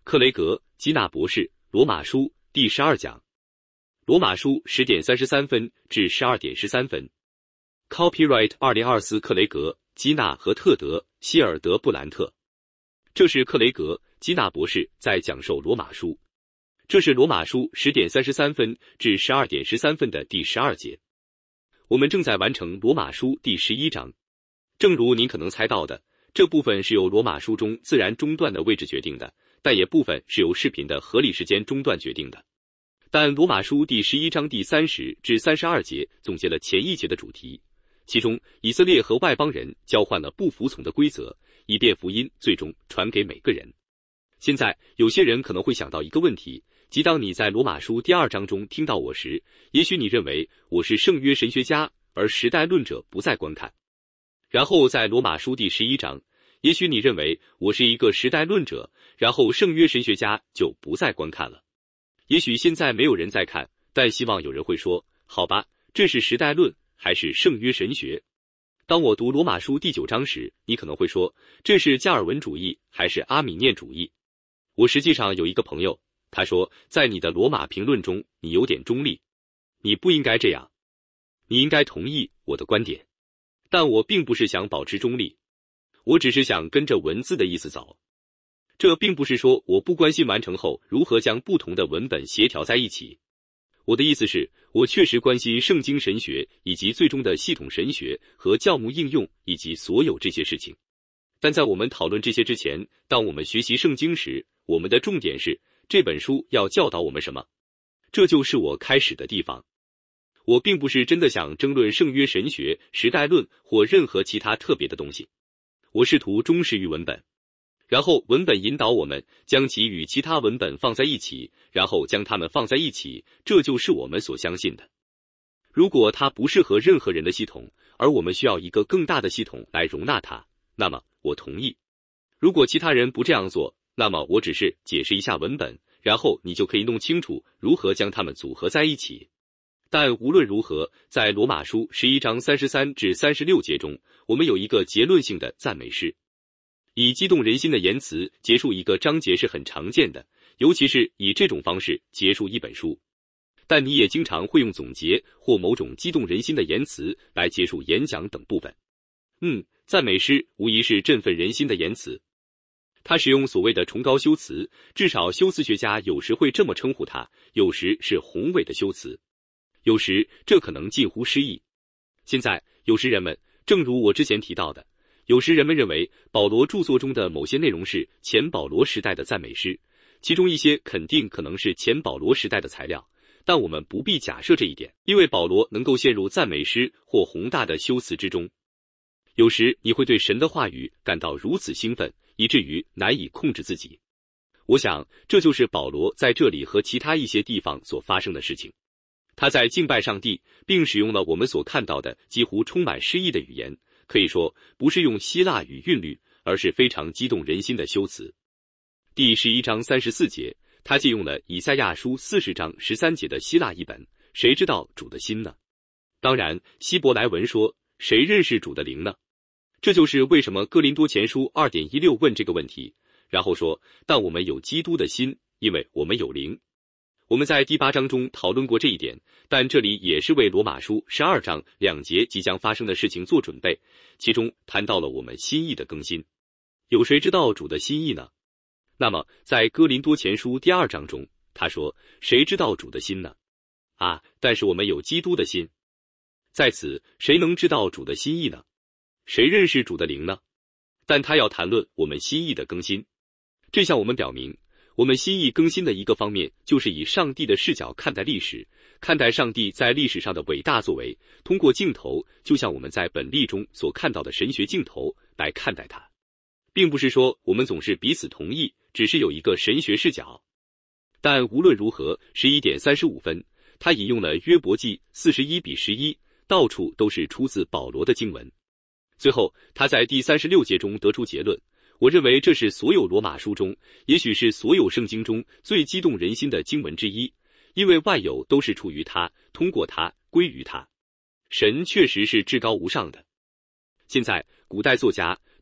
克雷格·基纳博士，罗马书第12讲。罗马书10点33分至12点13分。Copyright 2024克雷格·基纳和特德·希尔德布兰特。这是克雷格·基纳博士在讲授罗马书。这是罗马书10点33分至12点13分的第12节。我们正在完成罗马书第11章。正如您可能猜到的，这部分是由罗马书中自然中断的位置决定的，但也部分是由视频的合理时间中断决定的。但罗马书第11章第30至32节总结了前一节的主题，其中以色列和外邦人交换了不服从的规则，以便福音最终传给每个人。现在有些人可能会想到一个问题，即当你在罗马书第2章中听到我时，也许你认为我是圣约神学家，而时代论者不再观看。然后在罗马书第11章，也许你认为我是一个时代论者，然后圣约神学家就不再观看了。也许现在没有人在看，但希望有人会说，好吧，这是时代论还是圣约神学？当我读罗马书第9章时，你可能会说，这是加尔文主义还是阿米念主义？我实际上有一个朋友，他说，在你的罗马评论中，你有点中立，你不应该这样，你应该同意我的观点。但我并不是想保持中立，我只是想跟着文字的意思走。这并不是说我不关心完成后如何将不同的文本协调在一起。我的意思是，我确实关心圣经神学以及最终的系统神学和教牧应用以及所有这些事情。但在我们讨论这些之前，当我们学习圣经时，我们的重点是这本书要教导我们什么。这就是我开始的地方。我并不是真的想争论圣约神学、时代论或任何其他特别的东西。我试图忠实于文本，然后文本引导我们将其与其他文本放在一起，然后将它们放在一起，这就是我们所相信的。如果它不适合任何人的系统，而我们需要一个更大的系统来容纳它，那么我同意。如果其他人不这样做，那么我只是解释一下文本，然后你就可以弄清楚如何将它们组合在一起。但无论如何，在罗马书11章33至36节中，我们有一个结论性的赞美诗。以激动人心的言辞结束一个章节是很常见的，尤其是以这种方式结束一本书。但你也经常会用总结或某种激动人心的言辞来结束演讲等部分。赞美诗无疑是振奋人心的言辞。他使用所谓的崇高修辞，至少修辞学家有时会这么称呼它，有时是宏伟的修辞。有时这可能近乎诗意。现在有时人们，正如我之前提到的，有时人们认为保罗著作中的某些内容是前保罗时代的赞美诗，其中一些肯定可能是前保罗时代的材料，但我们不必假设这一点，因为保罗能够陷入赞美诗或宏大的修辞之中。有时你会对神的话语感到如此兴奋，以至于难以控制自己。我想这就是保罗在这里和其他一些地方所发生的事情。他在敬拜上帝，并使用了我们所看到的几乎充满诗意的语言，可以说不是用希腊语韵律，而是非常激动人心的修辞。第11章34节，他借用了以赛亚书40章13节的希腊译本，谁知道主的心呢？当然，希伯来文说，谁认识主的灵呢？这就是为什么哥林多前书 2.16 问这个问题，然后说，但我们有基督的心，因为我们有灵。我们在第8章中讨论过这一点，但这里也是为罗马书12章2节即将发生的事情做准备，其中谈到了我们心意的更新。有谁知道主的心意呢？那么在哥林多前书第2章中，他说，谁知道主的心呢？但是我们有基督的心。在此，谁能知道主的心意呢？谁认识主的灵呢？但他要谈论我们心意的更新。这向我们表明，我们心意更新的一个方面，就是以上帝的视角看待历史，看待上帝在历史上的伟大作为，通过镜头，就像我们在本例中所看到的神学镜头来看待它。并不是说我们总是彼此同意，只是有一个神学视角。但无论如何，11点35分，他引用了约伯记41:11，到处都是出自保罗的经文。最后，他在第36节中得出结论，我认为这是所有罗马书中，也许是所有圣经中最激动人心的经文之一，因为万有都是出于他，通过他，归于他。神确实是至高无上的。现在，古代作家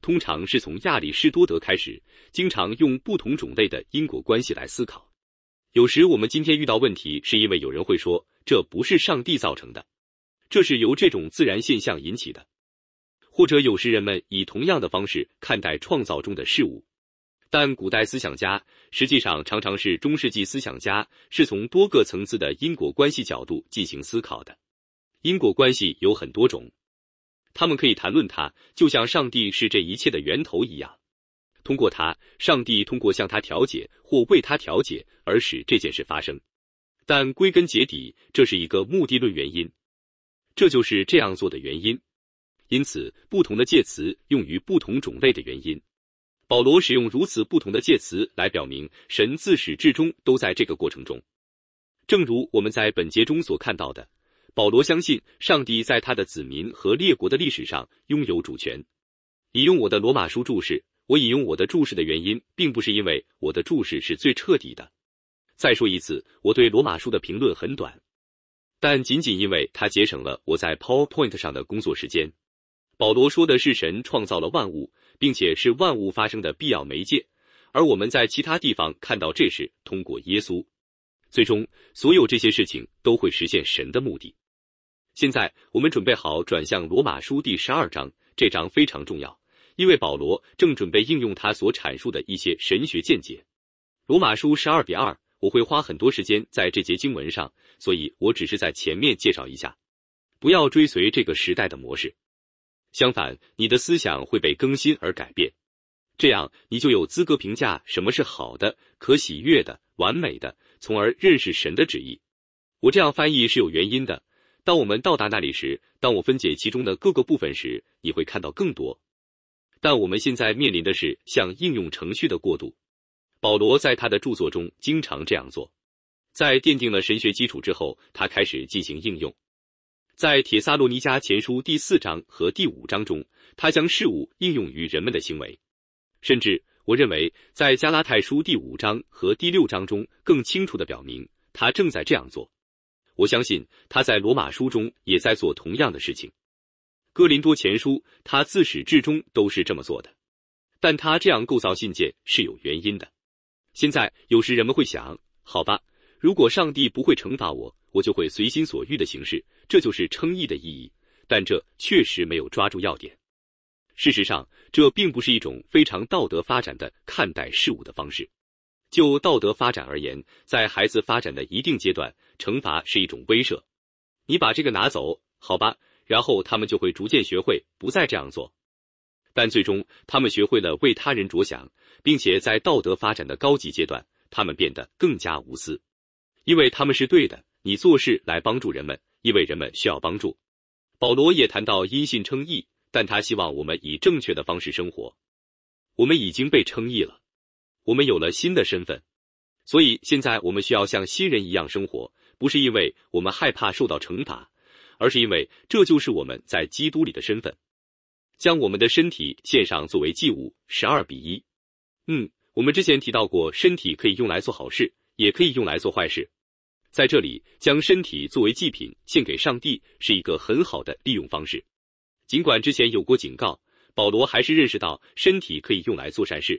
通常是从亚里士多德开始，经常用不同种类的因果关系来思考。有时我们今天遇到问题，是因为有人会说，这不是上帝造成的，这是由这种自然现象引起的。或者有时人们以同样的方式看待创造中的事物。但古代思想家，实际上常常是中世纪思想家，是从多个层次的因果关系角度进行思考的。因果关系有很多种，他们可以谈论它，就像上帝是这一切的源头一样。通过它，上帝通过向他调解或为他调解而使这件事发生。但归根结底，这是一个目的论原因，这就是这样做的原因。因此，不同的介词用于不同种类的原因。保罗使用如此不同的介词来表明神自始至终都在这个过程中。正如我们在本节中所看到的，保罗相信上帝在他的子民和列国的历史上拥有主权。引用我的罗马书注释，我引用我的注释的原因，并不是因为我的注释是最彻底的。再说一次，我对罗马书的评论很短，但仅仅因为它节省了我在 PowerPoint 上的工作时间。保罗说的是神创造了万物，并且是万物发生的必要媒介，而我们在其他地方看到这是通过耶稣。最终，所有这些事情都会实现神的目的。现在，我们准备好转向罗马书第12章，这章非常重要，因为保罗正准备应用他所阐述的一些神学见解。罗马书12:2，我会花很多时间在这节经文上，所以我只是在前面介绍一下。不要追随这个时代的模式。相反，你的思想会被更新而改变，这样你就有资格评价什么是好的、可喜悦的、完美的，从而认识神的旨意。我这样翻译是有原因的。当我们到达那里时，当我分解其中的各个部分时，你会看到更多。但我们现在面临的是向应用程序的过渡。保罗在他的著作中经常这样做。在奠定了神学基础之后，他开始进行应用。在帖撒罗尼迦前书第4章和第5章中，他将事物应用于人们的行为。甚至，我认为在加拉太书第5章和第6章中更清楚地表明，他正在这样做。我相信他在罗马书中也在做同样的事情。哥林多前书，他自始至终都是这么做的。但他这样构造信件是有原因的。现在，有时人们会想，好吧，如果上帝不会惩罚我，我就会随心所欲的行事，这就是称义的意义。但这确实没有抓住要点。事实上，这并不是一种非常道德发展的看待事物的方式。就道德发展而言，在孩子发展的一定阶段，惩罚是一种威慑。你把这个拿走，好吧，然后他们就会逐渐学会不再这样做。但最终，他们学会了为他人着想，并且在道德发展的高级阶段，他们变得更加无私。因为他们是对的，你做事来帮助人们，因为人们需要帮助。保罗也谈到因信称义，但他希望我们以正确的方式生活。我们已经被称义了，我们有了新的身份，所以现在我们需要像新人一样生活，不是因为我们害怕受到惩罚，而是因为这就是我们在基督里的身份。将我们的身体献上作为祭物，12:1。我们之前提到过，身体可以用来做好事，也可以用来做坏事。在这里，将身体作为祭品献给上帝是一个很好的利用方式。尽管之前有过警告，保罗还是认识到身体可以用来做善事。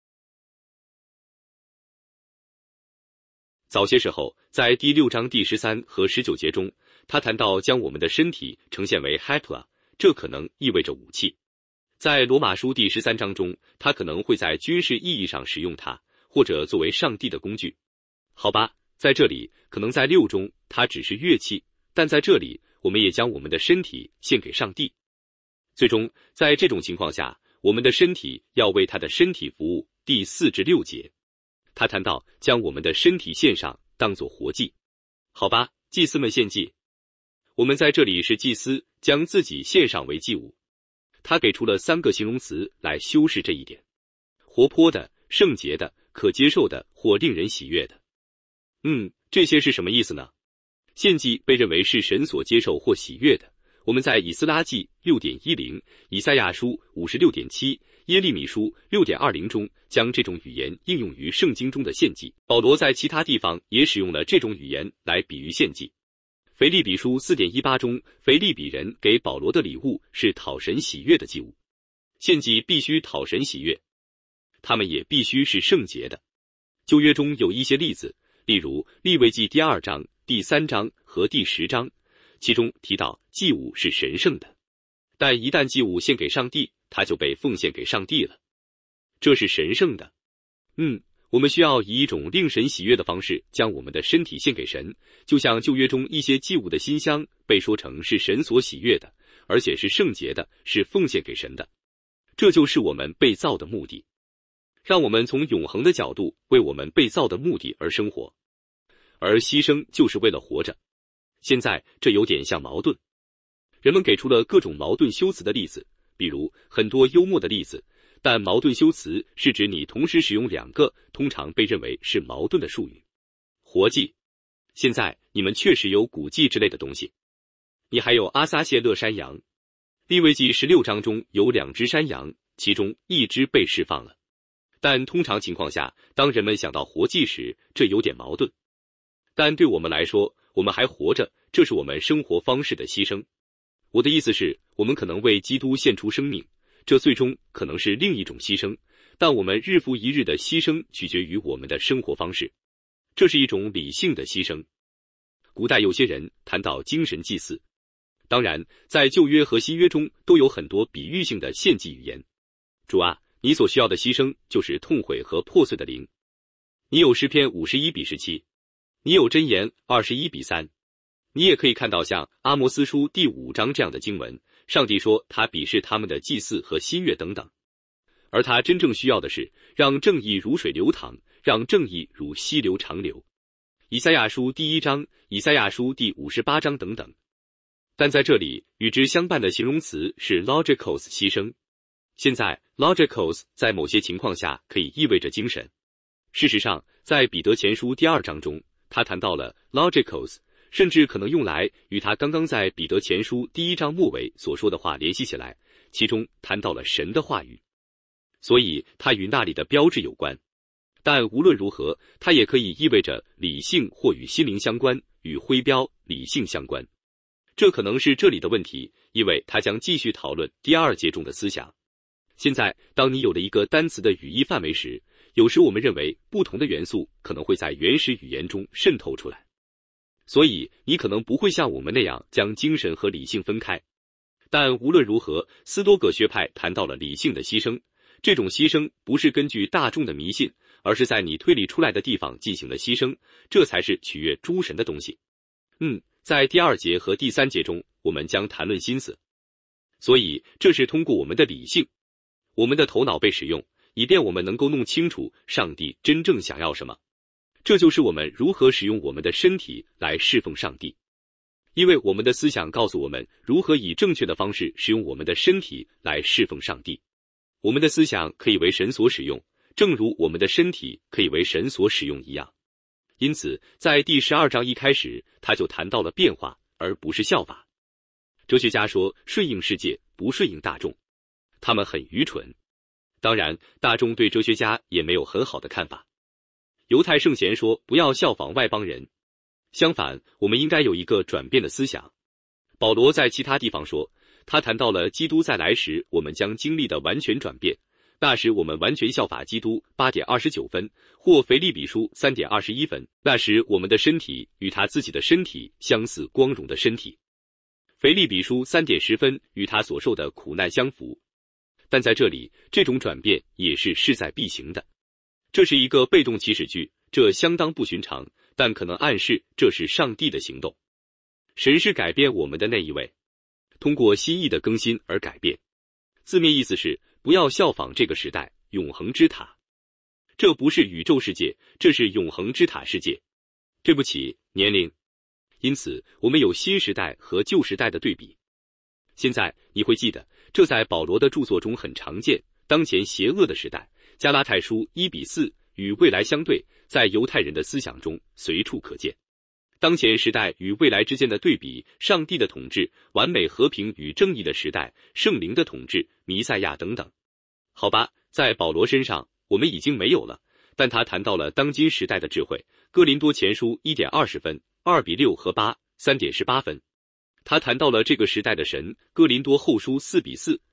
早些时候，在第6章第13和19节中，他谈到将我们的身体呈现为 hapla， 这可能意味着武器。在罗马书第13章中，他可能会在军事意义上使用它，或者作为上帝的工具。好吧，在这里，可能在6中，它只是乐器，但在这里，我们也将我们的身体献给上帝。最终，在这种情况下，我们的身体要为他的身体服务。第4至6节，他谈到将我们的身体献上，当作活祭。好吧，祭司们献祭。我们在这里是祭司，将自己献上为祭物。他给出了3个形容词来修饰这一点：活泼的、圣洁的、可接受的或令人喜悦的。这些是什么意思呢？献祭被认为是神所接受或喜悦的。我们在以斯拉记 6.10、以赛亚书 56.7、耶利米书 6.20 中将这种语言应用于圣经中的献祭。保罗在其他地方也使用了这种语言来比喻献祭。腓立比书 4.18 中，腓立比人给保罗的礼物是讨神喜悦的祭物。 献祭必须讨神喜悦，他们也必须是圣洁的。旧约中有一些例子，例如利未记第2章、第3章和第10章，其中提到祭物是神圣的，但一旦祭物献给上帝，它就被奉献给上帝了，这是神圣的。我们需要以一种令神喜悦的方式将我们的身体献给神，就像旧约中一些祭物的馨香被说成是神所喜悦的，而且是圣洁的，是奉献给神的。这就是我们被造的目的，让我们从永恒的角度为我们被造的目的而生活，而牺牲就是为了活着。现在这有点像矛盾，人们给出了各种矛盾修辞的例子，比如很多幽默的例子，但矛盾修辞是指你同时使用2个通常被认为是矛盾的术语。活祭，现在你们确实有古祭之类的东西，你还有阿撒谢勒山羊。利未记16章中有2只山羊，其中1只被释放了，但通常情况下，当人们想到活祭时，这有点矛盾。但对我们来说，我们还活着，这是我们生活方式的牺牲。我的意思是，我们可能为基督献出生命，这最终可能是另一种牺牲，但我们日复一日的牺牲取决于我们的生活方式，这是一种理性的牺牲。古代有些人谈到精神祭祀，当然在旧约和新约中都有很多比喻性的献祭语言。主啊，你所需要的牺牲就是痛悔和破碎的灵。你有诗篇51:17，你有箴言21:3，你也可以看到像阿摩斯书第5章这样的经文，上帝说他鄙视他们的祭祀和新月等等，而他真正需要的是让正义如水流淌，让正义如溪流长流。以赛亚书第1章、以赛亚书第58章等等。但在这里与之相伴的形容词是 logikos 牺牲。现在 logikos 在某些情况下可以意味着精神。事实上，在彼得前书第2章中，他谈到了 logikos， 甚至可能用来与他刚刚在彼得前书第1章末尾所说的话联系起来，其中谈到了神的话语，所以它与那里的标志有关。但无论如何，它也可以意味着理性或与心灵相关，与徽标理性相关。这可能是这里的问题，因为它将继续讨论第2节中的思想。现在，当你有了一个单词的语义范围时，有时我们认为不同的元素可能会在原始语言中渗透出来，所以你可能不会像我们那样将精神和理性分开。但无论如何，斯多葛学派谈到了理性的牺牲，这种牺牲不是根据大众的迷信，而是在你推理出来的地方进行的牺牲，这才是取悦诸神的东西。在第2节和第3节中，我们将谈论心思，所以这是通过我们的理性，我们的头脑被使用，以便我们能够弄清楚上帝真正想要什么。这就是我们如何使用我们的身体来侍奉上帝，因为我们的思想告诉我们如何以正确的方式使用我们的身体来侍奉上帝。我们的思想可以为神所使用，正如我们的身体可以为神所使用一样。因此，在第12章一开始，他就谈到了变化，而不是效法。哲学家说顺应世界，不顺应大众，他们很愚蠢。当然，大众对哲学家也没有很好的看法。犹太圣贤说不要效仿外邦人，相反，我们应该有一个转变的思想。保罗在其他地方说，他谈到了基督再来时我们将经历的完全转变，那时我们完全效法基督 8.29 分，或腓立比书 3.21 分，那时我们的身体与他自己的身体相似光荣的身体。腓立比书 3.10 分与他所受的苦难相符。但在这里，这种转变也是势在必行的。这是一个被动祈使句，这相当不寻常，但可能暗示这是上帝的行动。神是改变我们的那一位，通过心意的更新而改变。字面意思是不要效仿这个时代，永恒之塔。这不是宇宙世界，这是永恒之塔世界。对不起，年龄。因此，我们有新时代和旧时代的对比。现在你会记得，这在保罗的著作中很常见。当前邪恶的时代，加拉太书1:4与未来相对，在犹太人的思想中随处可见。当前时代与未来之间的对比，上帝的统治、完美和平与正义的时代、圣灵的统治、弥赛亚等等。好吧，在保罗身上我们已经没有了，但他谈到了当今时代的智慧。哥林多前书 1.20 分，2:6和8 3.18 分。他谈到了这个时代的神。哥林多后书4:4，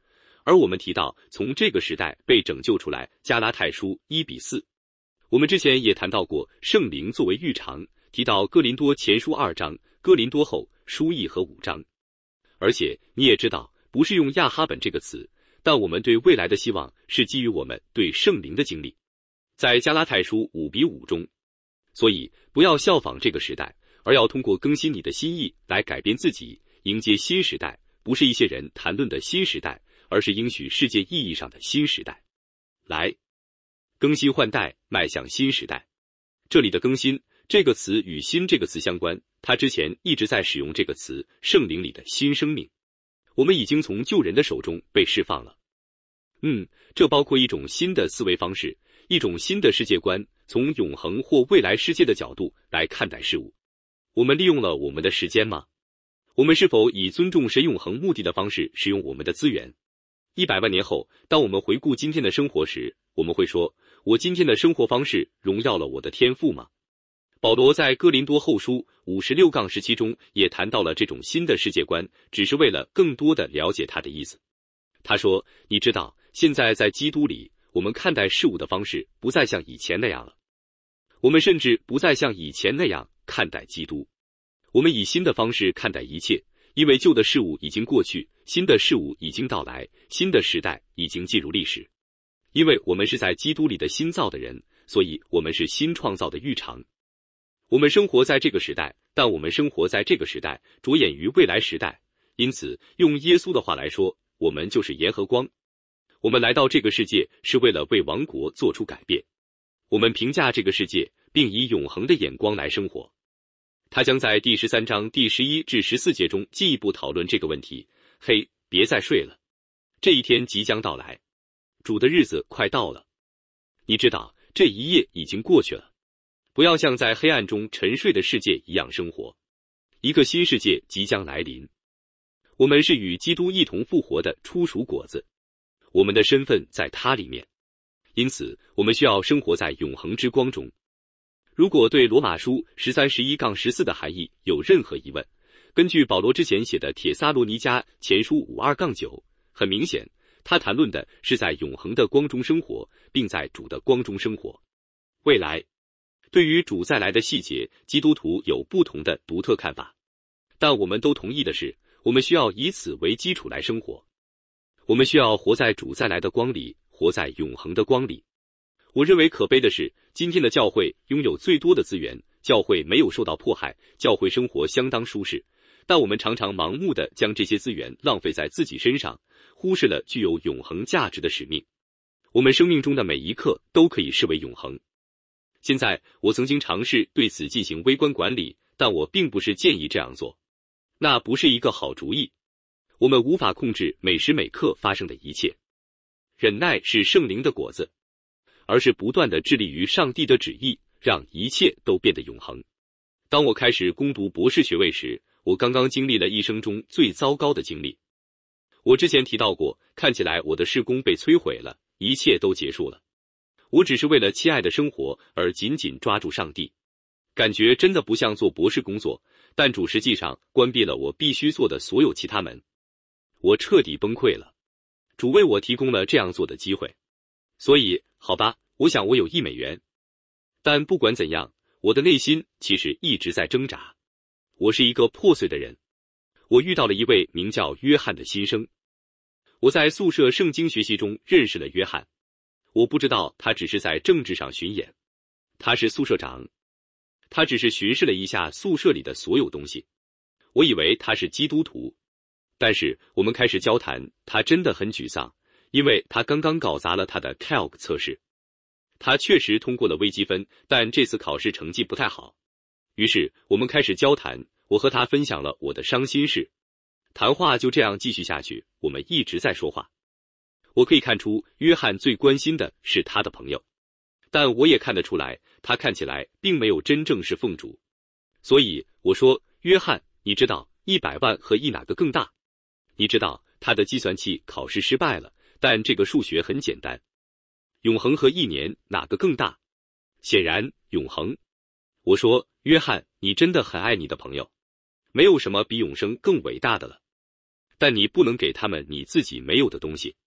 而我们提到从这个时代被拯救出来，加拉太书1:4。我们之前也谈到过圣灵作为预尝，提到哥林多前书2章、哥林多后书1和5章。而且你也知道，不是用亚哈本这个词，但我们对未来的希望是基于我们对圣灵的经历，在加拉太书5:5中。所以不要效仿这个时代，而要通过更新你的心意来改变自己，迎接新时代，不是一些人谈论的新时代，而是应许世界意义上的新时代。来，更新换代，迈向新时代。这里的更新这个词与新这个词相关，他之前一直在使用这个词，圣灵里的新生命。我们已经从旧人的手中被释放了。这包括一种新的思维方式，一种新的世界观，从永恒或未来世界的角度来看待事物。我们利用了我们的时间吗？我们是否以尊重神永恒目的的方式使用我们的资源？100万年后，当我们回顾今天的生活时，我们会说，我今天的生活方式荣耀了我的天赋吗？保罗在哥林多后书56-17中也谈到了这种新的世界观，只是为了更多的了解他的意思。他说，你知道，现在在基督里，我们看待事物的方式不再像以前那样了。我们甚至不再像以前那样看待基督。我们以新的方式看待一切，因为旧的事物已经过去，新的事物已经到来，新的时代已经进入历史。因为我们是在基督里的新造的人，所以我们是新创造的预尝。我们生活在这个时代，但我们生活在这个时代着眼于未来时代，因此用耶稣的话来说，我们就是盐和光。我们来到这个世界是为了为王国做出改变。我们评价这个世界，并以永恒的眼光来生活。他将在第13章第11至14节中进一步讨论这个问题。嘿，别再睡了，这一天即将到来，主的日子快到了。你知道，这一夜已经过去了。不要像在黑暗中沉睡的世界一样生活，一个新世界即将来临。我们是与基督一同复活的初熟果子，我们的身份在他里面，因此我们需要生活在永恒之光中。如果对罗马书13:11-14的含义有任何疑问，根据保罗之前写的帖撒罗尼迦前书52-9，很明显，他谈论的是在永恒的光中生活，并在主的光中生活。未来，对于主再来的细节，基督徒有不同的独特看法，但我们都同意的是，我们需要以此为基础来生活。我们需要活在主再来的光里，活在永恒的光里。我认为可悲的是，今天的教会拥有最多的资源，教会没有受到迫害，教会生活相当舒适，但我们常常盲目地将这些资源浪费在自己身上，忽视了具有永恒价值的使命。我们生命中的每一刻都可以视为永恒。现在，我曾经尝试对此进行微观管理，但我并不是建议这样做。那不是一个好主意。我们无法控制每时每刻发生的一切。忍耐是圣灵的果子，而是不断地致力于上帝的旨意，让一切都变得永恒。当我开始攻读博士学位时，我刚刚经历了一生中最糟糕的经历。我之前提到过，看起来我的事工被摧毁了，一切都结束了。我只是为了亲爱的生活而紧紧抓住上帝，感觉真的不像做博士工作，但主实际上关闭了我必须做的所有其他门。我彻底崩溃了，主为我提供了这样做的机会。所以，好吧，我想我有$1，但不管怎样，我的内心其实一直在挣扎。我是一个破碎的人。我遇到了一位名叫约翰的新生。我在宿舍圣经学习中认识了约翰。我不知道他只是在政治上巡演，他是宿舍长，他只是巡视了一下宿舍里的所有东西。我以为他是基督徒，但是我们开始交谈，他真的很沮丧，因为他刚刚搞砸了他的 Calc 测试。他确实通过了微积分，但这次考试成绩不太好。于是我们开始交谈，我和他分享了我的伤心事。谈话就这样继续下去，我们一直在说话。我可以看出，约翰最关心的是他的朋友，但我也看得出来，他看起来并没有真正是奉主。所以我说，约翰，你知道100万和1哪个更大？你知道他的计算器考试失败了，但这个数学很简单。永恒和1年哪个更大？显然，永恒。我说，约翰，你真的很爱你的朋友，没有什么比永生更伟大的了。但你不能给他们你自己没有的东西。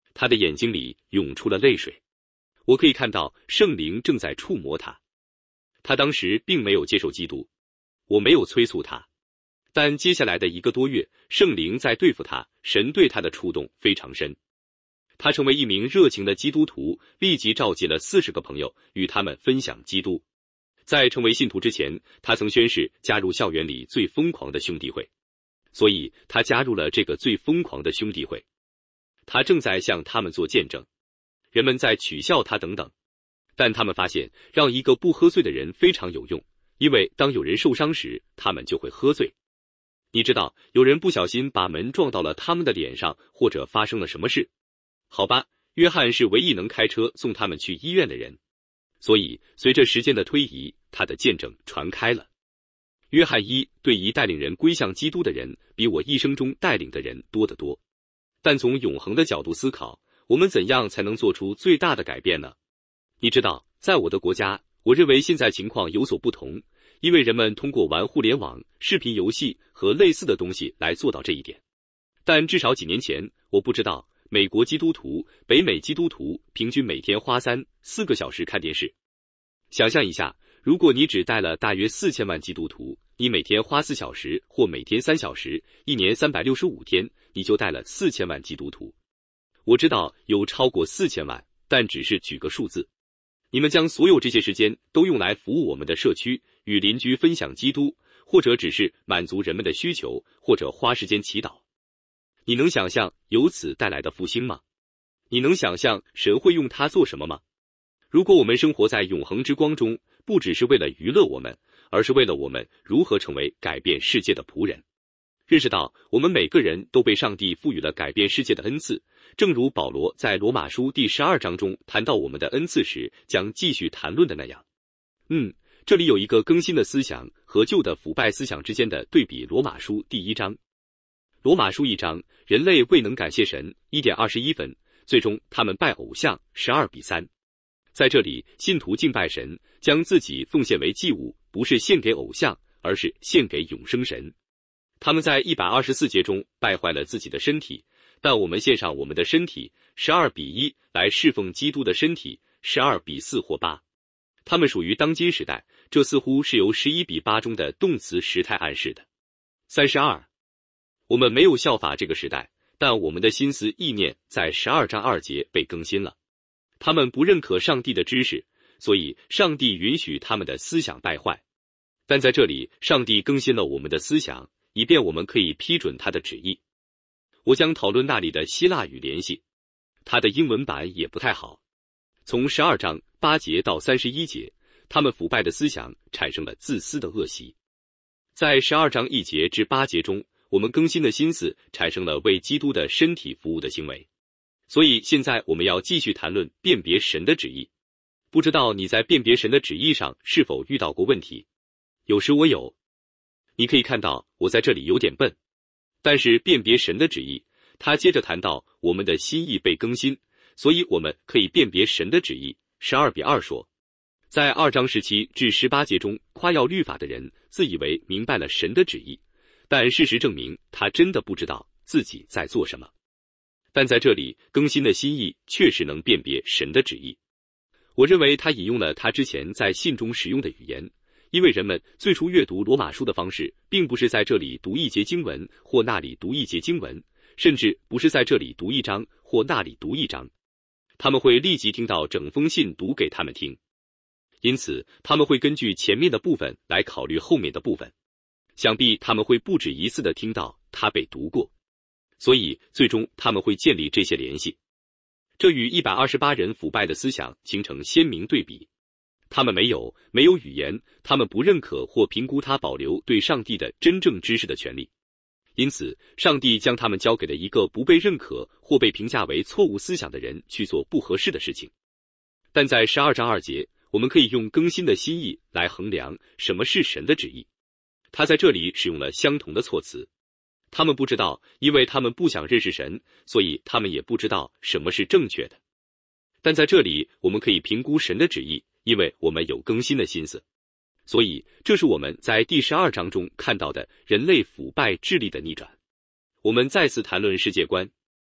他的眼睛里涌出了泪水。我可以看到圣灵正在触摸他。他当时并没有接受基督，我没有催促他。但接下来的1个多月，圣灵在对付他，神对他的触动非常深。他成为一名热情的基督徒，立即召集了40个朋友，与他们分享基督。在成为信徒之前，他曾宣誓加入校园里最疯狂的兄弟会，所以他加入了这个最疯狂的兄弟会。他正在向他们做见证，人们在取笑他等等，但他们发现让一个不喝醉的人非常有用，因为当有人受伤时，他们就会喝醉。你知道，有人不小心把门撞到了他们的脸上，或者发生了什么事。好吧，约翰是唯一能开车送他们去医院的人，所以随着时间的推移，他的见证传开了。约翰1对1带领人归向基督的人，比我一生中带领的人多得多。但从永恒的角度思考，我们怎样才能做出最大的改变呢？你知道，在我的国家，我认为现在情况有所不同，因为人们通过玩互联网、视频游戏和类似的东西来做到这一点。但至少几年前，我不知道美国基督徒、北美基督徒平均每天花3-4个小时看电视。想象一下，如果你只带了大约4000万基督徒，你每天花4小时或每天3小时，一年365天，你就带了4000万基督徒。我知道有超过4000万，但只是举个数字。你们将所有这些时间都用来服务我们的社区，与邻居分享基督，或者只是满足人们的需求，或者花时间祈祷。你能想象由此带来的复兴吗？你能想象神会用它做什么吗？如果我们生活在永恒之光中，不只是为了娱乐我们，而是为了我们如何成为改变世界的仆人。认识到我们每个人都被上帝赋予了改变世界的恩赐，正如保罗在罗马书第12章中谈到我们的恩赐时将继续谈论的那样。这里有一个更新的思想和旧的腐败思想之间的对比。罗马书第1章。罗马书1章，人类未能感谢神 1.21 分，最终他们拜偶像12-3。在这里，信徒敬拜神，将自己奉献为祭物，不是献给偶像，而是献给永生神。他们在124节中败坏了自己的身体，但我们献上我们的身体12-1来侍奉基督的身体12-4或8。他们属于当今时代，这似乎是由11-8中的动词时态暗示的。32。我们没有效法这个时代，但我们的心思意念在12章2节被更新了。他们不认可上帝的知识，所以上帝允许他们的思想败坏。但在这里，上帝更新了我们的思想，以便我们可以批准他的旨意。我将讨论那里的希腊语联系，它的英文版也不太好。从12章8节到31节，他们腐败的思想产生了自私的恶习。在12章1节至8节中，我们更新的心思产生了为基督的身体服务的行为。所以现在我们要继续谈论辨别神的旨意。不知道你在辨别神的旨意上是否遇到过问题？有时我有。你可以看到我在这里有点笨。但是辨别神的旨意，他接着谈到我们的心意被更新，所以我们可以辨别神的旨意。12-2说，在2章17至18节中，夸耀律法的人自以为明白了神的旨意，但事实证明他真的不知道自己在做什么。但在这里，更新的心意确实能辨别神的旨意。我认为他引用了他之前在信中使用的语言，因为人们最初阅读罗马书的方式，并不是在这里读一节经文或那里读一节经文，甚至不是在这里读一章或那里读一章。他们会立即听到整封信读给他们听，因此他们会根据前面的部分来考虑后面的部分。想必他们会不止一次地听到它被读过，所以最终他们会建立这些联系。这与128人腐败的思想形成鲜明对比。他们没有语言，他们不认可或评估他保留对上帝的真正知识的权利。因此，上帝将他们交给了一个不被认可或被评价为错误思想的人去做不合适的事情。但在12章2节，我们可以用更新的心意来衡量什么是神的旨意。他在这里使用了相同的措辞。他们不知道，因为他们不想认识神，所以他们也不知道什么是正确的。但在这里，我们可以评估神的旨意，因为我们有更新的心思。所以，这是我们在第12章中看到的人类腐败智力的逆转。我们再次谈论世界观。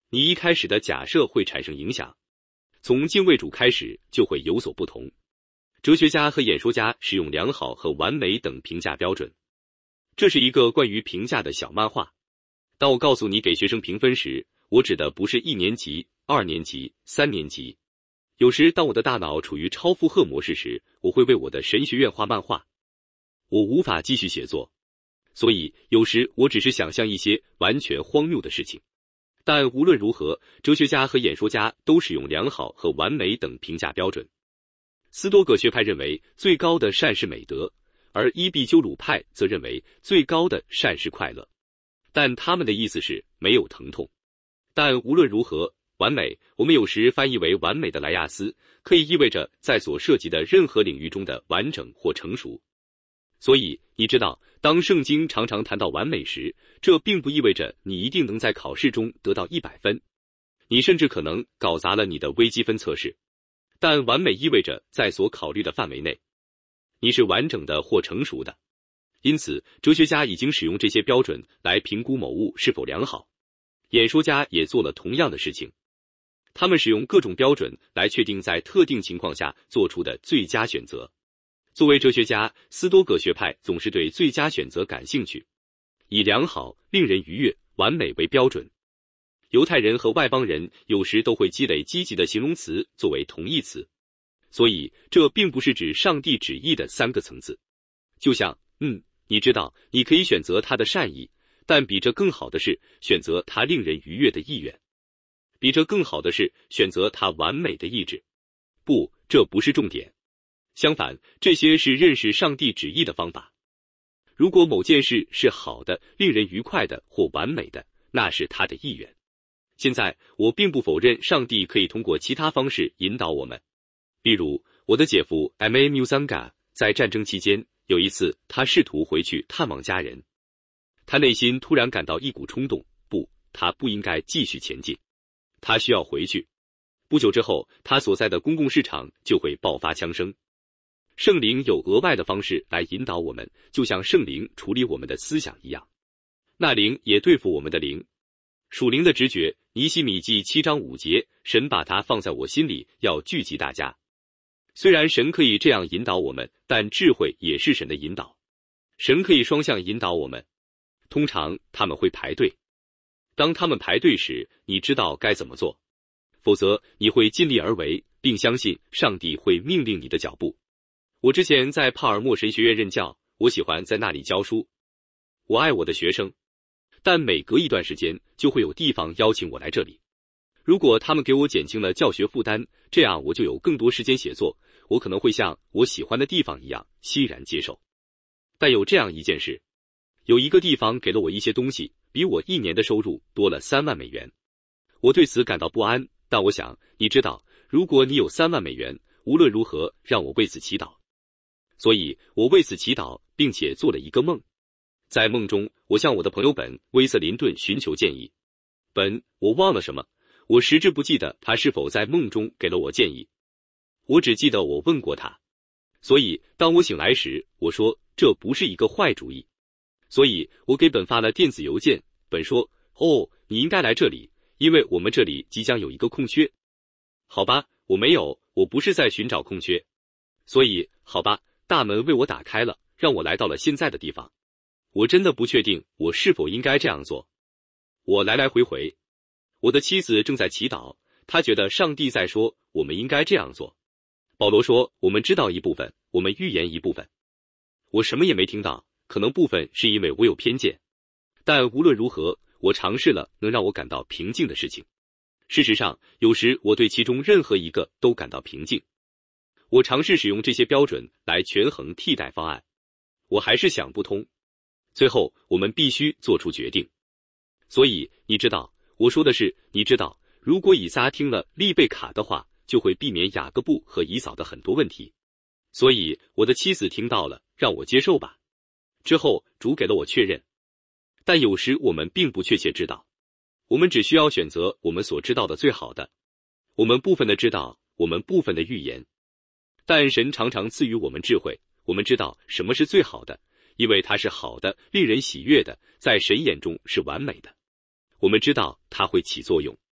你一开始的假设会产生影响，从敬畏主开始就会有所不同。哲学家和演说家使用良好和完美等评价标准。这是一个关于评价的小漫画。当我告诉你给学生评分时，我指的不是1年级、2年级、3年级。有时当我的大脑处于超负荷模式时，我会为我的神学院画漫画。我无法继续写作，所以有时我只是想象一些完全荒谬的事情。但无论如何，哲学家和演说家都使用良好和完美等评价标准。斯多葛学派认为最高的善是美德，而伊壁鸠鲁派则认为最高的善是快乐。但他们的意思是没有疼痛。但无论如何，完美，我们有时翻译为完美的莱亚斯，可以意味着在所涉及的任何领域中的完整或成熟。所以，你知道，当圣经常常谈到完美时，这并不意味着你一定能在考试中得到100分。你甚至可能搞砸了你的微积分测试。但完美意味着在所考虑的范围内，你是完整的或成熟的。因此，哲学家已经使用这些标准来评估某物是否良好。演说家也做了同样的事情。他们使用各种标准来确定在特定情况下做出的最佳选择。作为哲学家，斯多葛学派总是对最佳选择感兴趣，以良好、令人愉悦、完美为标准。犹太人和外邦人有时都会积累积极的形容词作为同义词，所以这并不是指上帝旨意的3个层次。就像，你知道，你可以选择他的善意，但比这更好的是选择他令人愉悦的意愿。比这更好的是选择他完美的意志。不，这不是重点。相反，这些是认识上帝旨意的方法。如果某件事是好的、令人愉快的或完美的，那是他的意愿。现在，我并不否认上帝可以通过其他方式引导我们。例如，我的姐夫 M.A. Musanga 在战争期间，有一次他试图回去探望家人。他内心突然感到一股冲动，他不应该继续前进。他需要回去。不久之后，他所在的公共市场就会爆发枪声。圣灵有额外的方式来引导我们，就像圣灵处理我们的思想一样。那灵也对付我们的灵。属灵的直觉，尼希米记7章5节，神把它放在我心里，要聚集大家。虽然神可以这样引导我们，但智慧也是神的引导。神可以双向引导我们。通常他们会排队。当他们排队时，你知道该怎么做。否则你会尽力而为，并相信上帝会命令你的脚步。我之前在帕尔默神学院任教，我喜欢在那里教书。我爱我的学生。但每隔一段时间就会有地方邀请我来这里。如果他们给我减轻了教学负担，这样我就有更多时间写作，我可能会像我喜欢的地方一样欣然接受。但有这样一件事，有一个地方给了我一些东西，比我1年的收入多了3万美元。我对此感到不安，但我想，你知道，如果你有3万美元，无论如何让我为此祈祷。所以我为此祈祷，并且做了一个梦。在梦中，我向我的朋友本·威瑟林顿寻求建议。我忘了什么，我实质不记得他是否在梦中给了我建议。我只记得我问过他。所以当我醒来时，我说这不是一个坏主意。所以我给本发了电子邮件。本说，你应该来这里，因为我们这里即将有一个空缺。好吧，我没有，我不是在寻找空缺。所以，好吧，大门为我打开了，让我来到了现在的地方。我真的不确定我是否应该这样做。我来来回回。我的妻子正在祈祷，她觉得上帝在说我们应该这样做。保罗说我们知道一部分，我们预言一部分。我什么也没听到，可能部分是因为我有偏见。但无论如何，我尝试了能让我感到平静的事情。事实上，有时我对其中任何一个都感到平静。我尝试使用这些标准来权衡替代方案，我还是想不通。最后，我们必须做出决定。所以，你知道，我说的是，你知道，如果以撒听了利贝卡的话，就会避免雅各布和以扫的很多问题。所以，我的妻子听到了，让我接受吧。之后，主给了我确认。但有时我们并不确切知道，我们只需要选择我们所知道的最好的。我们部分的知道，我们部分的预言。但神常常赐予我们智慧，我们知道什么是最好的。因为它是好的，令人喜悦的，在神眼中是完美的。我们知道它会起作用。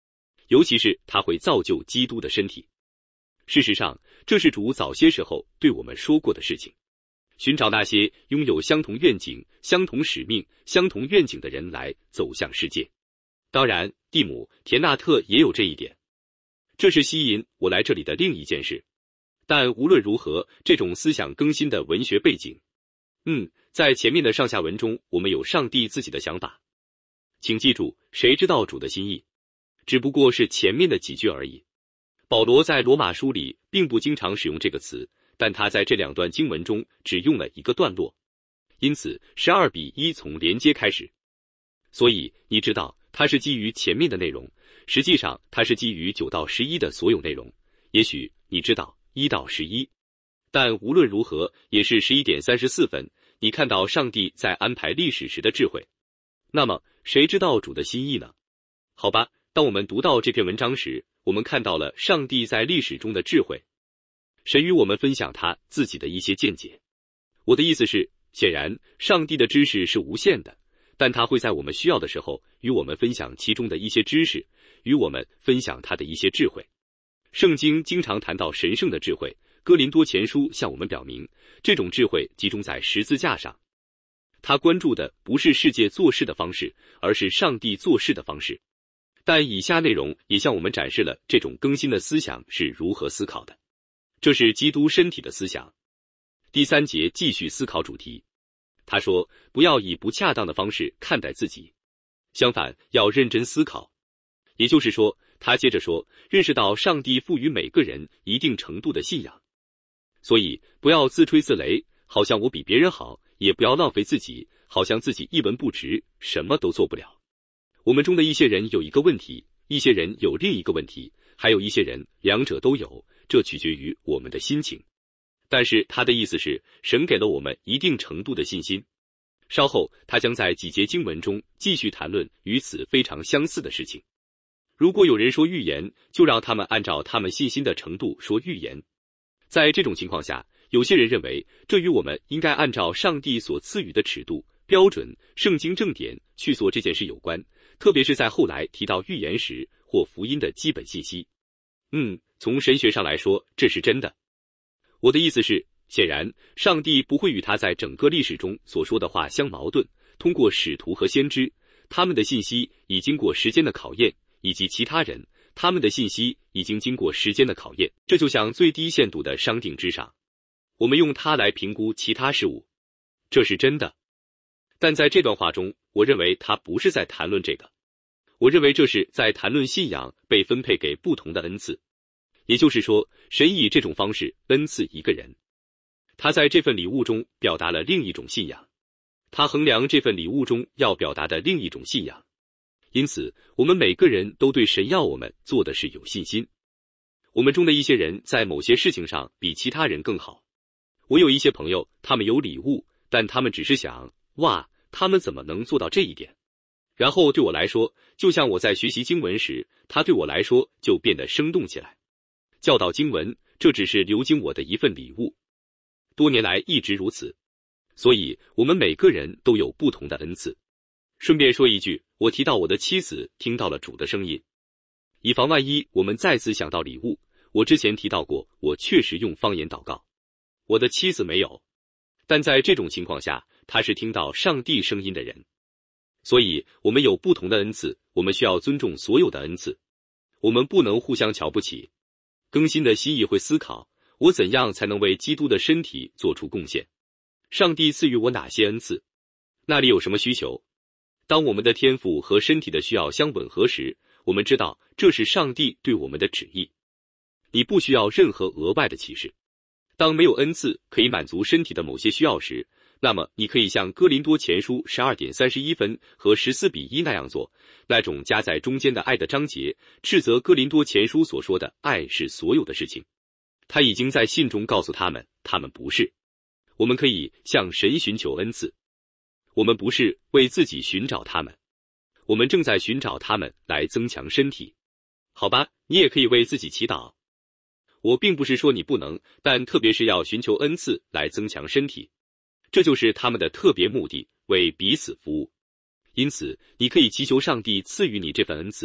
尤其是他会造就基督的身体。事实上，这是主早些时候对我们说过的事情。寻找那些拥有相同愿景、相同使命、相同愿景的人来走向世界。当然，蒂姆·田纳特也有这一点，这是吸引我来这里的另一件事。但无论如何，这种思想更新的文学背景，在前面的上下文中，我们有上帝自己的想法。请记住，谁知道主的心意，只不过是前面的几句而已。保罗在罗马书里并不经常使用这个词，但他在这两段经文中只用了一个段落，因此12:1从连接开始。所以你知道它是基于前面的内容，实际上它是基于9到11的所有内容。也许你知道1到11，但无论如何也是11:34，你看到上帝在安排历史时的智慧。那么谁知道主的心意呢？好吧，当我们读到这篇文章时，我们看到了上帝在历史中的智慧。神与我们分享他自己的一些见解。我的意思是，显然上帝的知识是无限的，但他会在我们需要的时候与我们分享其中的一些知识，与我们分享他的一些智慧。圣经经常谈到神圣的智慧，哥林多前书向我们表明，这种智慧集中在十字架上。他关注的不是世界做事的方式，而是上帝做事的方式。但以下内容也向我们展示了这种更新的思想是如何思考的。这是基督身体的思想。第3节继续思考主题。他说，不要以不恰当的方式看待自己，相反要认真思考。也就是说，他接着说，认识到上帝赋予每个人一定程度的信仰。所以不要自吹自擂，好像我比别人好，也不要浪费自己，好像自己一文不值，什么都做不了。我们中的一些人有一个问题，一些人有另一个问题，还有一些人两者都有，这取决于我们的心情。但是他的意思是，神给了我们一定程度的信心。稍后他将在几节经文中继续谈论与此非常相似的事情。如果有人说预言，就让他们按照他们信心的程度说预言。在这种情况下，有些人认为这与我们应该按照上帝所赐予的尺度、标准、圣经正典去做这件事有关，特别是在后来提到预言时或福音的基本信息。从神学上来说，这是真的。我的意思是，显然上帝不会与他在整个历史中所说的话相矛盾。通过使徒和先知，他们的信息已经过时间的考验，以及其他人，他们的信息已经经过时间的考验。这就像最低限度的商定之上，我们用它来评估其他事物，这是真的。但在这段话中，我认为他不是在谈论这个，我认为这是在谈论信仰被分配给不同的恩赐。也就是说，神以这种方式恩赐一个人，他在这份礼物中表达了另一种信仰，他衡量这份礼物中要表达的另一种信仰。因此，我们每个人都对神要我们做的事有信心。我们中的一些人在某些事情上比其他人更好。我有一些朋友，他们有礼物，但他们只是想，哇，他们怎么能做到这一点？然后对我来说，就像我在学习经文时，它对我来说就变得生动起来。教导经文，这只是流经我的一份礼物，多年来一直如此。所以我们每个人都有不同的恩赐。顺便说一句，我提到我的妻子听到了主的声音，以防万一我们再次想到礼物，我之前提到过，我确实用方言祷告，我的妻子没有。但在这种情况下，她是听到上帝声音的人。所以我们有不同的恩赐，我们需要尊重所有的恩赐，我们不能互相瞧不起。更新的心意会思考，我怎样才能为基督的身体做出贡献？上帝赐予我哪些恩赐？那里有什么需求？当我们的天赋和身体的需要相吻合时，我们知道这是上帝对我们的旨意。你不需要任何额外的启示。当没有恩赐可以满足身体的某些需要时，那么你可以像哥林多前书12:31和14:1那样做，那种夹在中间的爱的章节，斥责哥林多前书所说的爱是所有的事情。他已经在信中告诉他们，他们不是。我们可以向神寻求恩赐，我们不是为自己寻找他们，我们正在寻找他们来增强身体。好吧，你也可以为自己祈祷。我并不是说你不能，但特别是要寻求恩赐来增强身体。这就是他们的特别目的，为彼此服务。因此，你可以祈求上帝赐予你这份恩赐，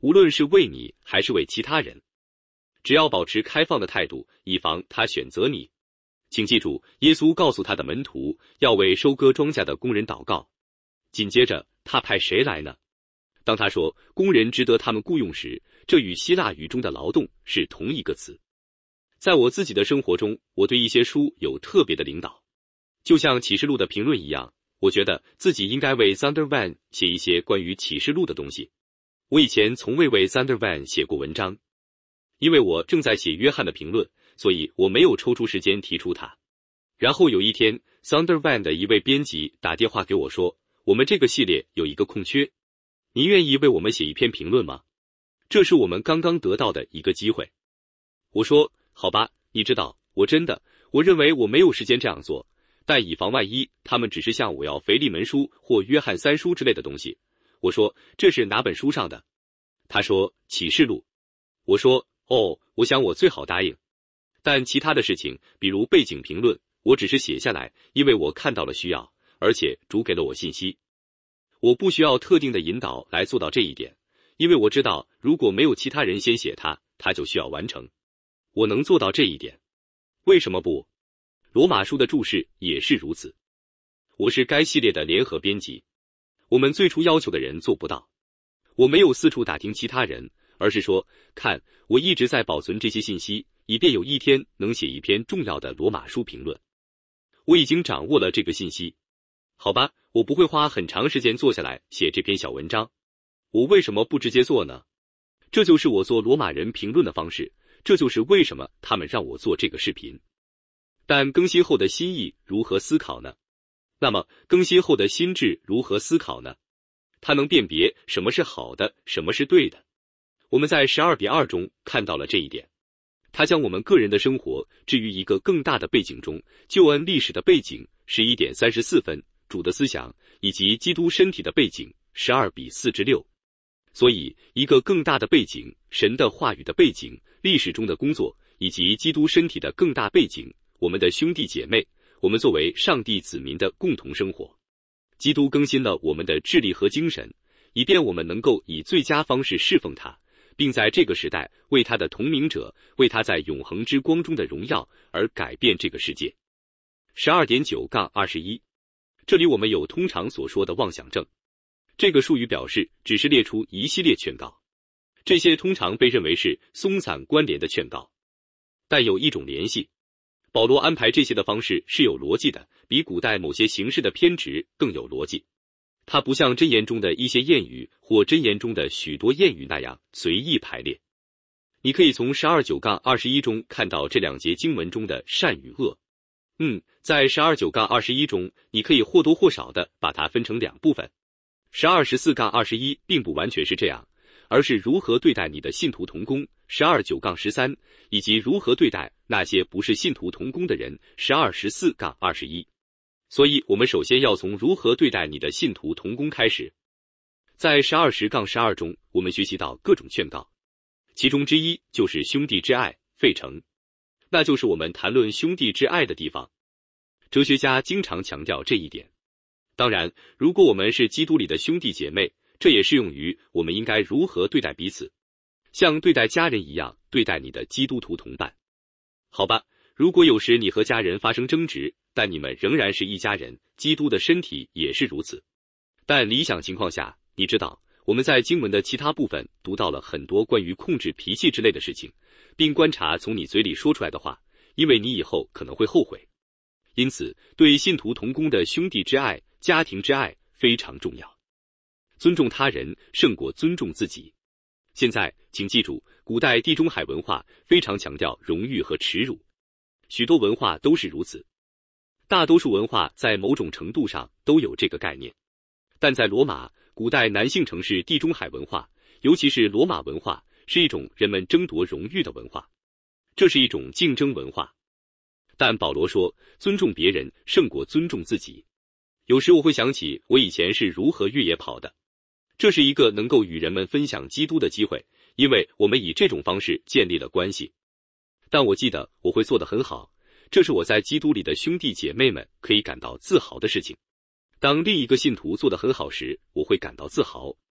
无论是为你还是为其他人。只要保持开放的态度，以防他选择你。请记住，耶稣告诉他的门徒要为收割庄稼的工人祷告。紧接着，他派谁来呢？当他说工人值得他们雇佣时，这与希腊语中的劳动是同一个词。在我自己的生活中，我对一些书有特别的领导，就像启示录的评论一样，我觉得自己应该为 Thundervan 写一些关于启示录的东西。我以前从未为 Thundervan 写过文章，因为我正在写约翰的评论，所以我没有抽出时间提出它。然后有一天 Thundervan 的一位编辑打电话给我说，我们这个系列有一个空缺，你愿意为我们写一篇评论吗？这是我们刚刚得到的一个机会。我说好吧，你知道，我认为我没有时间这样做，但以防万一，他们只是向我要腓利门书或约翰三书之类的东西。我说这是哪本书上的？他说启示录。我说哦，我想我最好答应。但其他的事情，比如背景评论，我只是写下来，因为我看到了需要，而且主给了我信息。我不需要特定的引导来做到这一点，因为我知道如果没有其他人先写它，它就需要完成。我能做到这一点。为什么不？罗马书的注释也是如此。我是该系列的联合编辑，我们最初要求的人做不到。我没有四处打听其他人，而是说，看，我一直在保存这些信息，以便有一天能写一篇重要的罗马书评论。我已经掌握了这个信息。好吧，我不会花很长时间坐下来写这篇小文章。我为什么不直接做呢？这就是我做罗马人评论的方式，这就是为什么他们让我做这个视频。但更新后的心意如何思考呢？那么更新后的心智如何思考呢？它能辨别什么是好的，什么是对的。我们在12:2中看到了这一点。它将我们个人的生活置于一个更大的背景中，救恩历史的背景11:34分，主的思想以及基督身体的背景12:4-6。所以一个更大的背景，神的话语的背景，历史中的工作，以及基督身体的更大背景，我们的兄弟姐妹，我们作为上帝子民的共同生活。基督更新了我们的智力和精神，以便我们能够以最佳方式侍奉他，并在这个时代为他的同名者，为他在永恒之光中的荣耀而改变这个世界。12.9-21，这里我们有通常所说的妄想症。这个术语表示只是列出一系列劝告，这些通常被认为是松散关联的劝告，但有一种联系。保罗安排这些的方式是有逻辑的，比古代某些形式的偏执更有逻辑。它不像箴言中的一些谚语或箴言中的许多谚语那样随意排列。你可以从12.9-21中看到这两节经文中的善与恶。在12.9-21中，你可以或多或少的把它分成两部分。12:14-21并不完全是这样，而是如何对待你的信徒同工12.9-13，以及如何对待那些不是信徒同工的人12:14-21。所以我们首先要从如何对待你的信徒同工开始。在12:10-12中，我们学习到各种劝告，其中之一就是兄弟之爱，费城，那就是我们谈论兄弟之爱的地方。哲学家经常强调这一点。当然，如果我们是基督里的兄弟姐妹，这也适用于我们应该如何对待彼此，像对待家人一样对待你的基督徒同伴。好吧，如果有时你和家人发生争执，但你们仍然是一家人，基督的身体也是如此。但理想情况下，你知道，我们在经文的其他部分读到了很多关于控制脾气之类的事情，并观察从你嘴里说出来的话，因为你以后可能会后悔。因此，对信徒同工的兄弟之爱、家庭之爱非常重要。尊重他人胜过尊重自己。现在，请记住，古代地中海文化非常强调荣誉和耻辱，许多文化都是如此。大多数文化在某种程度上都有这个概念，但在罗马，古代男性城市地中海文化，尤其是罗马文化，是一种人们争夺荣誉的文化，这是一种竞争文化。但保罗说，尊重别人胜过尊重自己。有时我会想起我以前是如何越野跑的，这是一个能够与人们分享基督的机会，因为我们以这种方式建立了关系。但我记得我会做得很好，这是我在基督里的兄弟姐妹们可以感到自豪的事情。当另一个信徒做得很好时，我会感到自豪。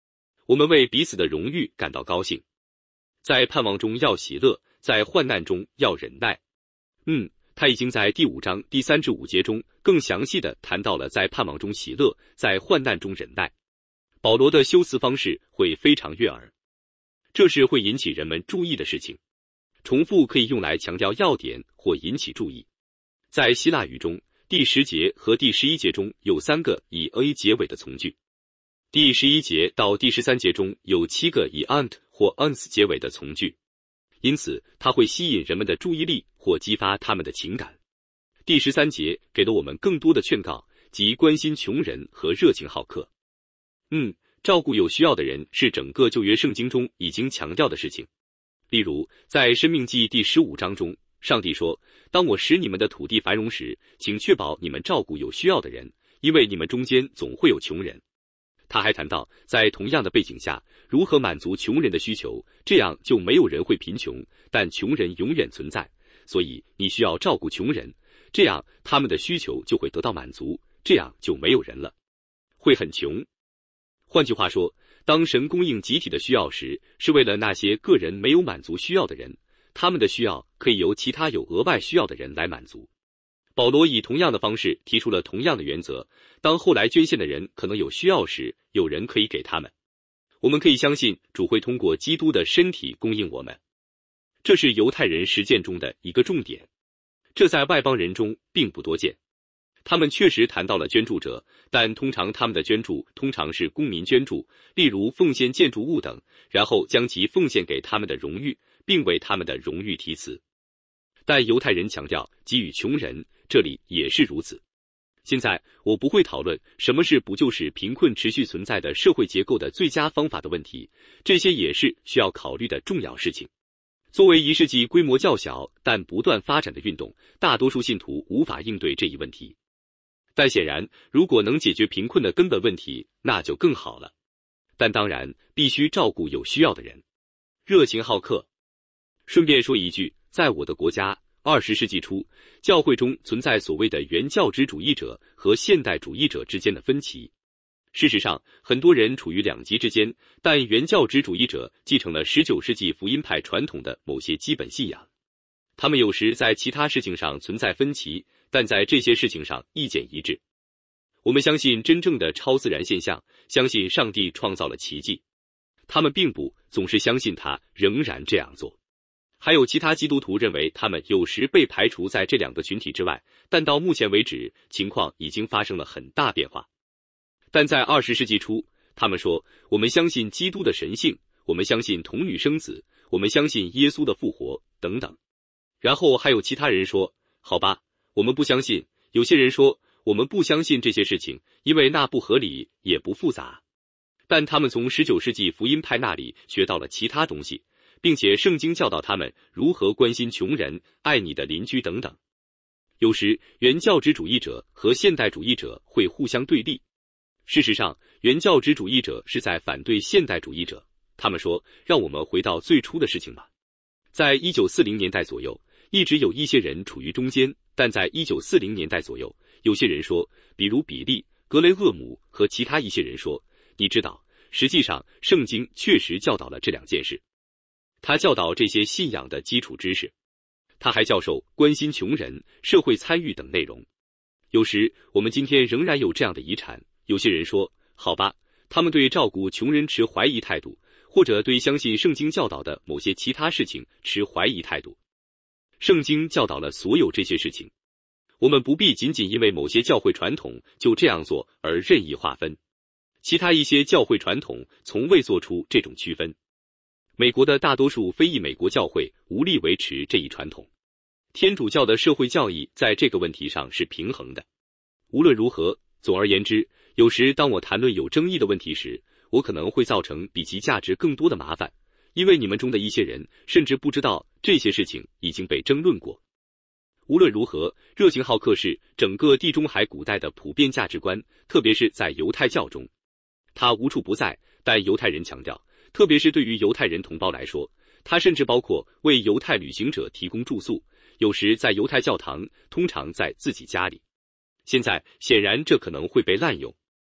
我们为彼此的荣誉感到高兴，在盼望中要喜乐，在患难中要忍耐。他已经在第5章第3至5节中更详细地谈到了在盼望中喜乐，在患难中忍耐。保罗的修辞方式会非常悦耳，这是会引起人们注意的事情。重复可以用来强调要点或引起注意。在希腊语中，第10节和第11节中有3个以 a 结尾的从句，第11节到第13节中有7个以 ant 或 ans 结尾的从句，因此它会吸引人们的注意力或激发他们的情感。第13节给了我们更多的劝告，即关心穷人和热情好客。照顾有需要的人是整个旧约圣经中已经强调的事情。例如，在申命记第15章中，上帝说，当我使你们的土地繁荣时，请确保你们照顾有需要的人，因为你们中间总会有穷人。他还谈到，在同样的背景下，如何满足穷人的需求，这样就没有人会贫穷，但穷人永远存在，所以你需要照顾穷人，这样他们的需求就会得到满足，这样就没有人了，会很穷。换句话说，当神供应集体的需要时，是为了那些个人没有满足需要的人，他们的需要可以由其他有额外需要的人来满足。保罗以同样的方式提出了同样的原则，当后来捐献的人可能有需要时，有人可以给他们。我们可以相信主会通过基督的身体供应我们，这是犹太人实践中的一个重点，这在外邦人中并不多见。他们确实谈到了捐助者，但通常他们的捐助通常是公民捐助，例如奉献建筑物等，然后将其奉献给他们的荣誉，并为他们的荣誉题词。但犹太人强调给予穷人，这里也是如此。现在我不会讨论什么是补救使贫困持续存在的社会结构的最佳方法的问题，这些也是需要考虑的重要事情。作为1世纪规模较小但不断发展的运动，大多数信徒无法应对这一问题。但显然，如果能解决贫困的根本问题，那就更好了。但当然，必须照顾有需要的人。热情好客。顺便说一句，在我的国家，20世纪初，教会中存在所谓的原教旨主义者和现代主义者之间的分歧。事实上，很多人处于两极之间，但原教旨主义者继承了19世纪福音派传统的某些基本信仰。他们有时在其他事情上存在分歧，但在这些事情上意见一致。我们相信真正的超自然现象，相信上帝创造了奇迹。他们并不总是相信他仍然这样做。还有其他基督徒认为他们有时被排除在这两个群体之外，但到目前为止，情况已经发生了很大变化。但在20世纪初，他们说，我们相信基督的神性，我们相信童女生子，我们相信耶稣的复活，等等。然后还有其他人说，好吧，我们不相信。有些人说，我们不相信这些事情，因为那不合理，也不复杂。但他们从19世纪福音派那里学到了其他东西，并且圣经教导他们如何关心穷人、爱你的邻居等等。有时，原教旨主义者和现代主义者会互相对立。事实上，原教旨主义者是在反对现代主义者。他们说，让我们回到最初的事情吧。在1940年代左右，一直有一些人处于中间，但在1940年代左右，有些人说，比如比利、格雷厄姆和其他一些人说，你知道，实际上圣经确实教导了这两件事。他教导这些信仰的基础知识，他还教授关心穷人、社会参与等内容。有时我们今天仍然有这样的遗产。有些人说，好吧，他们对照顾穷人持怀疑态度，或者对相信圣经教导的某些其他事情持怀疑态度。圣经教导了所有这些事情，我们不必仅仅因为某些教会传统就这样做而任意划分。其他一些教会传统从未做出这种区分。美国的大多数非裔美国教会无力维持这一传统。天主教的社会教义在这个问题上是平衡的。无论如何，总而言之，有时当我谈论有争议的问题时，我可能会造成比其价值更多的麻烦，因为你们中的一些人甚至不知道这些事情已经被争论过。无论如何，热情好客是整个地中海古代的普遍价值观，特别是在犹太教中。它无处不在，但犹太人强调，特别是对于犹太人同胞来说，它甚至包括为犹太旅行者提供住宿，有时在犹太教堂，通常在自己家里。现在显然这可能会被滥用。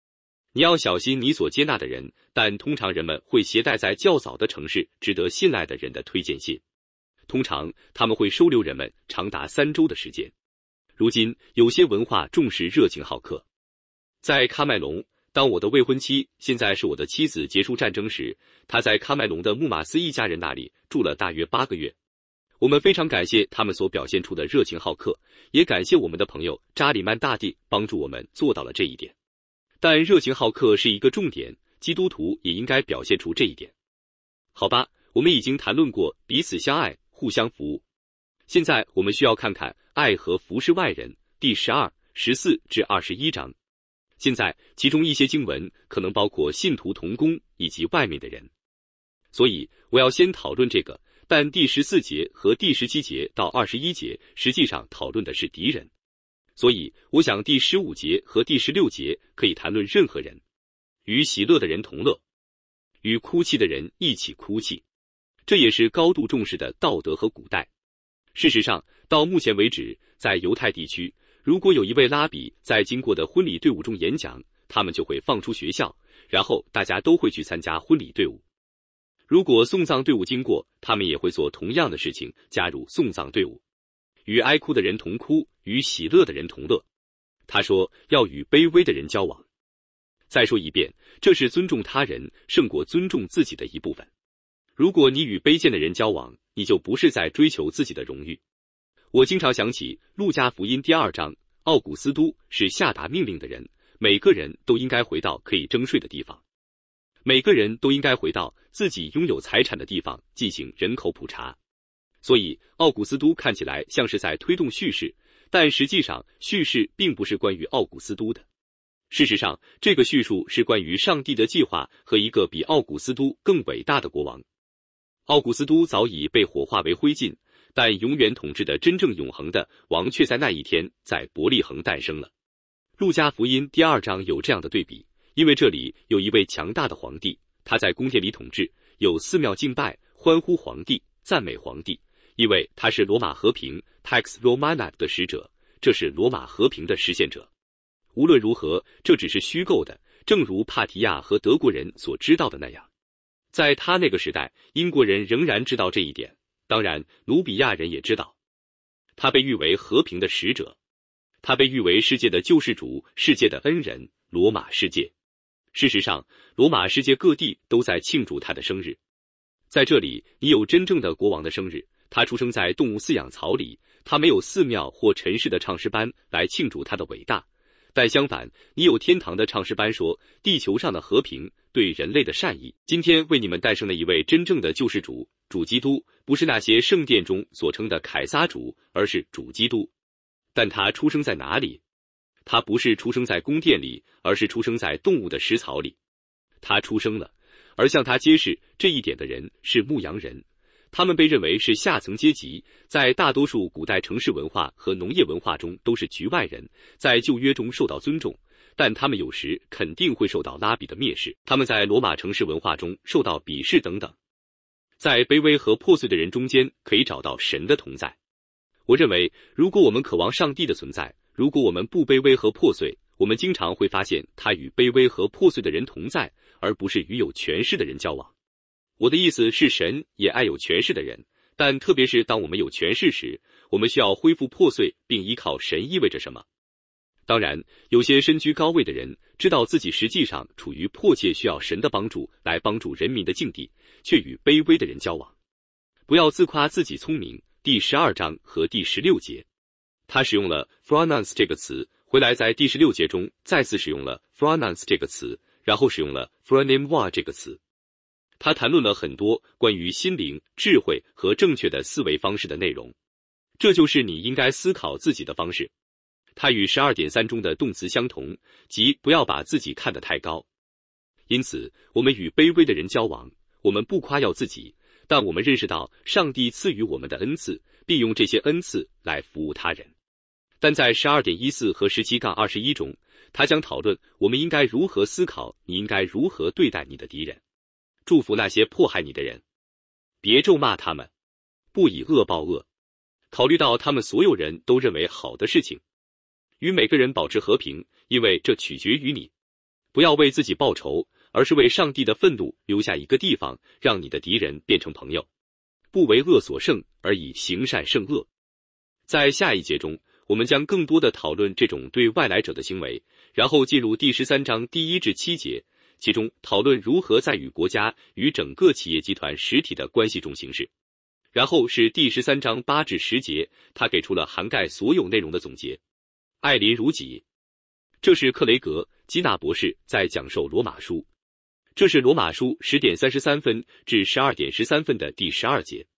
你要小心你所接纳的人，但通常人们会携带在较早的城市值得信赖的人的推荐信。通常他们会收留人们长达3周的时间。如今有些文化重视热情好客。在喀麦隆，当我的未婚妻，现在是我的妻子结束战争时，她在喀麦隆的穆马斯一家人那里住了大约8个月。我们非常感谢他们所表现出的热情好客，也感谢我们的朋友扎里曼大帝帮助我们做到了这一点。但热情好客是一个重点，基督徒也应该表现出这一点。好吧，我们已经谈论过彼此相爱，互相服务。现在我们需要看看爱和服侍外人，第12、14至21章。现在其中一些经文可能包括信徒同工以及外面的人，所以我要先讨论这个，但第14节和第17节到21节实际上讨论的是敌人，所以我想第15节和第16节可以谈论任何人。与喜乐的人同乐，与哭泣的人一起哭泣，这也是高度重视的道德和古代。事实上，到目前为止，在犹太地区，如果有一位拉比在经过的婚礼队伍中演讲，他们就会放出学校，然后大家都会去参加婚礼队伍。如果送葬队伍经过，他们也会做同样的事情，加入送葬队伍。与哀哭的人同哭，与喜乐的人同乐。他说要与卑微的人交往。再说一遍，这是尊重他人胜过尊重自己的一部分。如果你与卑贱的人交往，你就不是在追求自己的荣誉。我经常想起路加福音第2章，奥古斯都是下达命令的人，每个人都应该回到可以征税的地方，每个人都应该回到自己拥有财产的地方进行人口普查。所以奥古斯都看起来像是在推动叙事，但实际上叙事并不是关于奥古斯都的。事实上，这个叙述是关于上帝的计划和一个比奥古斯都更伟大的国王。奥古斯都早已被火化为灰烬，但永远统治的真正永恒的王却在那一天在伯利恒诞生了。路加福音第2章有这样的对比，因为这里有一位强大的皇帝，他在宫殿里统治，有寺庙敬拜，欢呼皇帝，赞美皇帝，因为他是罗马和平 Pax Romana 的使者，这是罗马和平的实现者。无论如何，这只是虚构的，正如帕提亚和德国人所知道的那样。在他那个时代，英国人仍然知道这一点，当然努比亚人也知道。他被誉为和平的使者，他被誉为世界的救世主，世界的恩人，罗马世界。事实上，罗马世界各地都在庆祝他的生日。在这里，你有真正的国王的生日，他出生在动物饲养槽里，他没有寺庙或尘世的唱诗班来庆祝他的伟大。但相反，你有天堂的唱诗班说地球上的和平，对人类的善意。今天为你们诞生了一位真正的救世主，主基督，不是那些圣殿中所称的凯撒主，而是主基督。但他出生在哪里？他不是出生在宫殿里，而是出生在动物的食槽里。他出生了，而向他揭示这一点的人是牧羊人。他们被认为是下层阶级，在大多数古代城市文化和农业文化中都是局外人，在旧约中受到尊重，但他们有时肯定会受到拉比的蔑视，他们在罗马城市文化中受到鄙视等等。在卑微和破碎的人中间可以找到神的同在。我认为，如果我们渴望上帝的存在，如果我们不卑微和破碎，我们经常会发现他与卑微和破碎的人同在，而不是与有权势的人交往。我的意思是，神也爱有权势的人，但特别是当我们有权势时，我们需要恢复破碎并依靠神意味着什么。当然，有些身居高位的人知道自己实际上处于迫切需要神的帮助来帮助人民的境地，却与卑微的人交往。不要自夸自己聪明，第12章和第16节。他使用了 phronons 这个词，回来在第16节中再次使用了 phronons 这个词，然后使用了 phronimoi 这个词。他谈论了很多关于心灵、智慧和正确的思维方式的内容，这就是你应该思考自己的方式。它与 12.3 中的动词相同，即不要把自己看得太高。因此，我们与卑微的人交往，我们不夸耀自己，但我们认识到上帝赐予我们的恩赐，并用这些恩赐来服务他人。但在 12.14 和 17-21 中，他将讨论我们应该如何思考，你应该如何对待你的敌人。祝福那些迫害你的人，别咒骂他们，不以恶报恶。考虑到他们所有人都认为好的事情，与每个人保持和平，因为这取决于你。 不要为自己报仇，而是为上帝的愤怒留下一个地方，让你的敌人变成朋友。不为恶所胜，而以行善胜恶。在下一节中，我们将更多的讨论这种对外来者的行为，然后进入第13章第1至7节，其中讨论如何在与国家与整个企业集团实体的关系中行事。然后是第13章8至10节，他给出了涵盖所有内容的总结。爱邻如己。这是克雷格·基纳博士在讲授罗马书。这是罗马书10:33至12:13的第12节。